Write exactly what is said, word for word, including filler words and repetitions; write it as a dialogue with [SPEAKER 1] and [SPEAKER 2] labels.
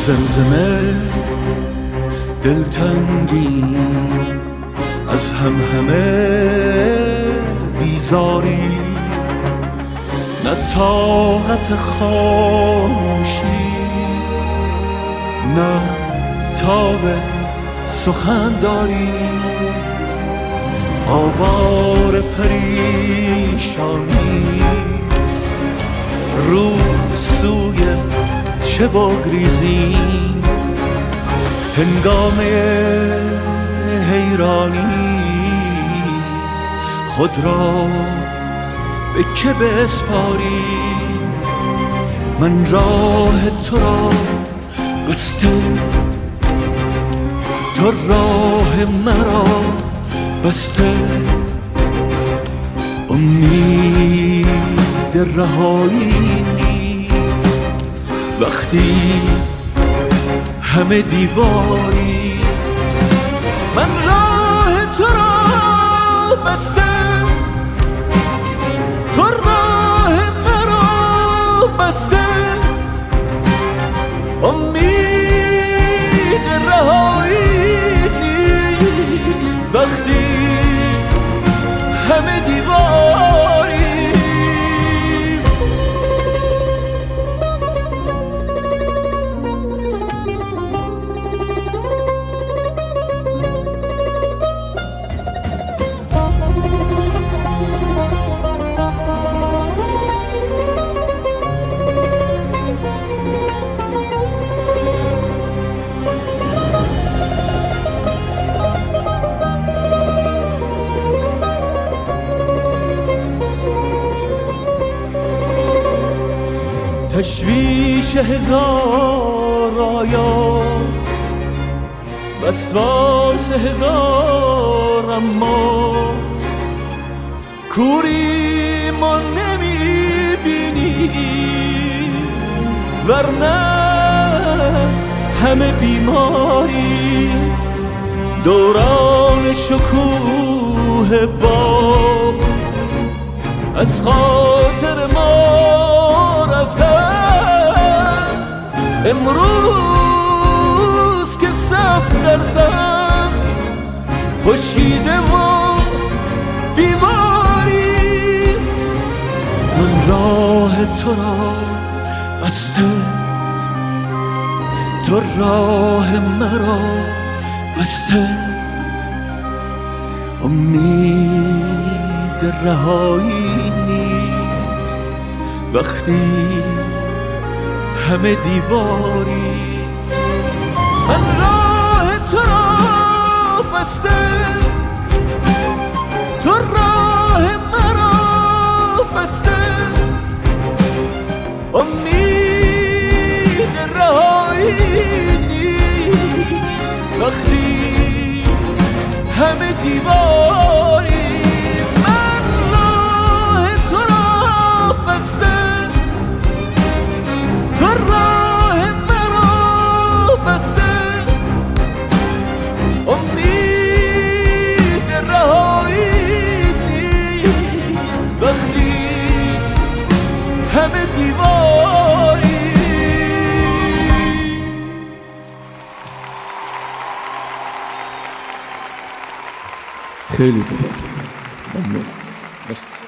[SPEAKER 1] زمزمه دلتنگی از هم همه بیزاری، نه طاقت خاموشی نه تاب سخن داری. آوار پریشانیست رو سوی چه بگریزیم، هنگامه حیرانیست خود را به که بسپاری. من راه تو را بسته، تو راه مرا بسته، امید رهایی نیست وقتی همه دیواری. من راه تو را بسته، تو راه مرا بسته، امید رهایی نیست وقتی همه دیواری. تشویش هزار آیا، وسواس هزار اما، کوری ما نمی بینی ورنه همه بیماری. دوران شکوه باغ از خاطر ما رفته است، امروز که صف در صف خشکیده و بیماری. من راه تو را بسته، تو راه مرا بسته، امید رهایی نیست وقتی همه دیواری. من راه تو را بسته، تو راه مرا بسته، امید رهایی نیست وقتی همه دیواری. من راه تو را بسته، تو راه مرا بسته، امید رهایی نیست وقتی همه دیواری.
[SPEAKER 2] خیلی سپاس گذارم. ممنون. مرسی.